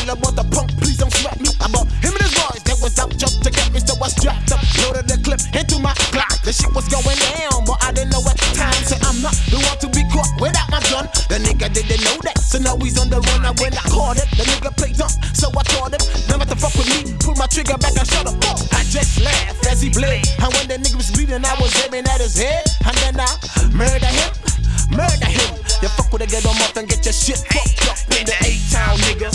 real about the punk, please don't sweat me. I bought him and his boys that was out just to get me, so I strapped up, loaded the clip into my Glock. The shit was going down, but I didn't know at the time. Said I'm not the one to be caught without my gun. The nigga didn't know that, so now he's on the run. And when I caught it, the nigga played dumb, so I taught him never to fuck with me. Pull my trigger back and shut up. I just laughed as he bled, and when the nigga was bleeding, I was aiming at his head, and then I murder him. Murder him. You fuck with a get on off and get your shit fucked up in the A-town, nigga.